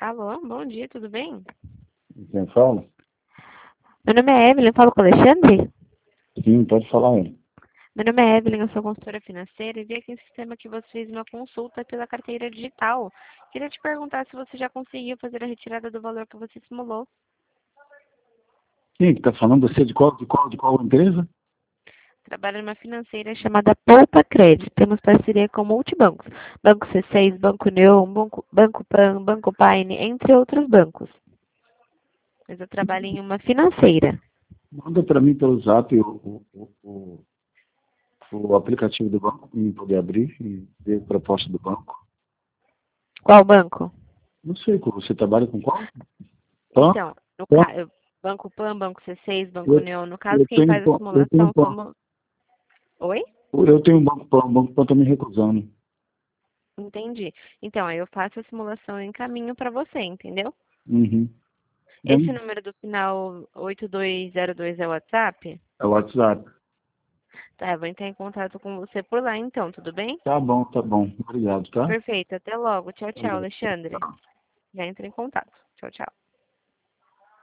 Alô, bom dia, tudo bem? Quem fala? Meu nome é Evelyn, falo com o Alexandre? Sim, pode falar aí. Meu nome é Evelyn, eu sou consultora financeira e vi aqui no sistema que você fez uma consulta pela carteira digital. Queria te perguntar se você já conseguiu fazer a retirada do valor que você simulou. Quem que está falando? Você é de qual empresa? Trabalho numa financeira chamada Poupa Crédito. Temos parceria com multibancos. Banco C6, Banco Neon, Banco Pan, Banco Paine, entre outros bancos. Mas eu trabalho em uma financeira. Manda para mim pelo zap o aplicativo do banco para eu poder abrir e ver a proposta do banco. Qual banco? Não sei, você trabalha com qual? Pan? Então, Pan? Banco Pan, Banco C6, Banco Eu, Neon, no caso, eu quem tenho faz a Pan, eu tenho simulação Pan. somos... Oi? Eu tenho um banco Pan, o banco Pan está me recusando. Entendi. Então, aí eu faço a simulação e encaminho para você, entendeu? Uhum. Esse número do final 8202 é o WhatsApp? É o WhatsApp. Tá, eu vou entrar em contato com você por lá então, tudo bem? Tá bom, tá bom. Obrigado, tá? Perfeito, até logo. Tchau, tchau, Alexandre. Já entra em contato. Tchau, tchau.